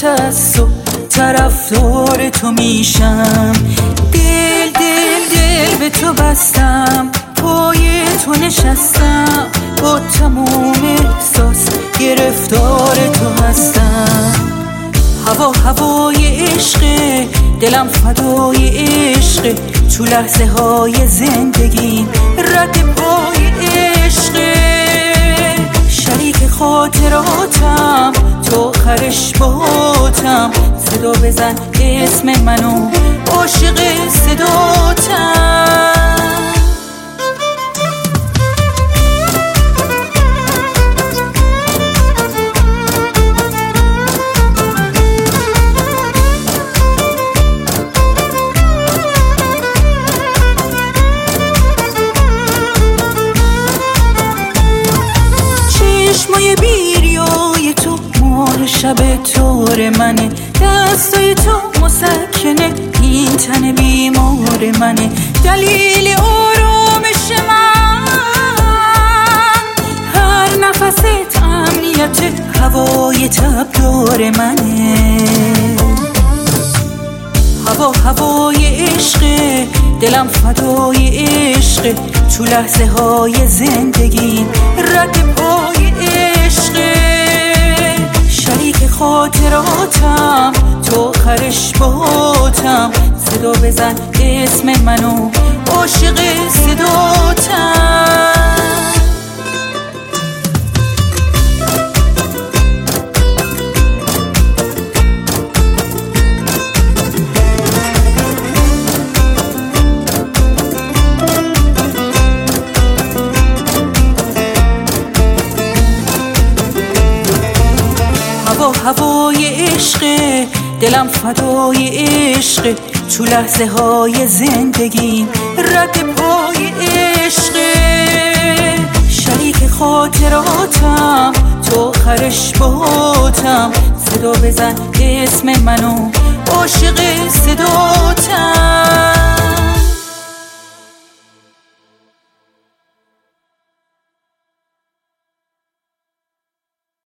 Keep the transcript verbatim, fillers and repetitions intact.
است و طرفدار تو میشم. دل دل دل به تو بستم، پای تو نشستم، با تموم احساس گرفتار تو هستم. هوا هوای عشق، دلم فدای عشق، تو لحظه های زندگی رد پای عشق. شریک خاطراتم، تو آخرش باتم، صدا بزن اسم منو، عاشق صداتم. چشمای بیریای تو ماه شب تار منه، دستای تو مسکنه این تن بیمار منه، دلیل آرامش من. هر نفست امنیت هوای تبدار منه. هوا هوای عشق، دلم فدای عشق، تو لحظه های زندگی رد پای عشق. شریک خاطراتم، تو آخرش باتم، صدا بزن اسم منو، عاشق صداتم. هوای عشق، دلم فدای عشق، تو لحظه های زندگی رد پای عشق. شریک خاطراتم، تو آخرش باتم، صدا بزن اسم منو، عاشق صداتم.